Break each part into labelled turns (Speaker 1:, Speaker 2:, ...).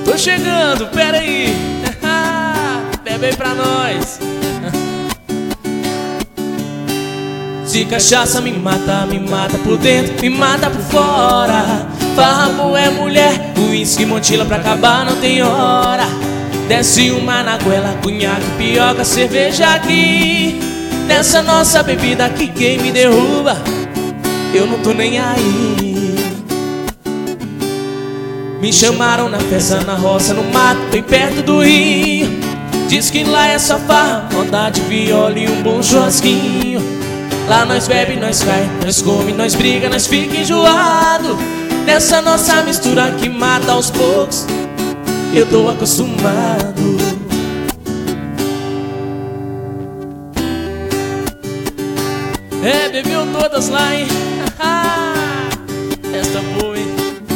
Speaker 1: Tô chegando, pera aí. Bebe aí pra nós. Se cachaça me mata por dentro, me mata por fora. Farra é mulher, uísque, mochila pra acabar não tem hora. Desce uma na goela, cunhaque, pioca, cerveja aqui. Nessa nossa bebida aqui quem me derruba, eu não tô nem aí. Me chamaram na festa, na roça, no mato, bem perto do rio. Diz que lá é só farra, moda de viola e um bom churrasquinho. Lá nós bebe, nós cai, nós come, nós briga, nós fica enjoado. Nessa nossa mistura que mata aos poucos, eu tô acostumado. É, bebiam todas lá, hein? Esta boa, hein?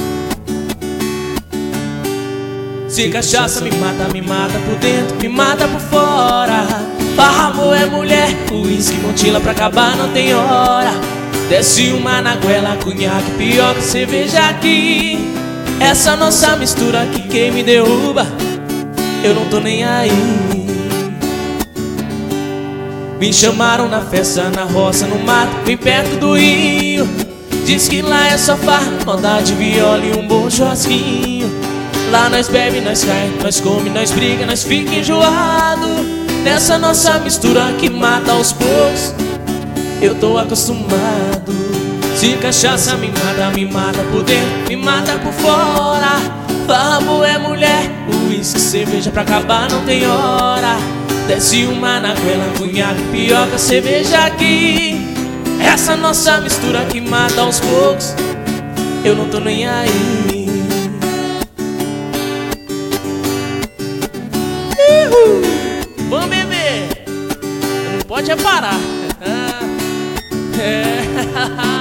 Speaker 1: Se cachaça me mata por dentro, me mata por fora. Farra, amor é mulher, uísque, mochila pra acabar não tem hora. Desce uma na goela, cunhaque, pioca, cerveja aqui. Essa nossa mistura aqui quem me derruba, eu não tô nem aí. Me chamaram na festa, na roça, no mato, bem perto do rio. Diz que lá é só farra, moda de viola e um bom churrasquinho. Lá nós bebe, nós cai, nós come, nós briga, nós fica enjoado. Nessa nossa mistura que mata aos poucos, eu tô acostumado. Se cachaça me mata por dentro, me mata por fora. Farra é mulher, uísque, cerveja pra acabar não tem hora. Desce uma na goela, cunhaque, pioca, cerveja aqui. Essa nossa mistura que mata aos poucos, eu não tô nem aí. Vamos beber, não pode é parar. É.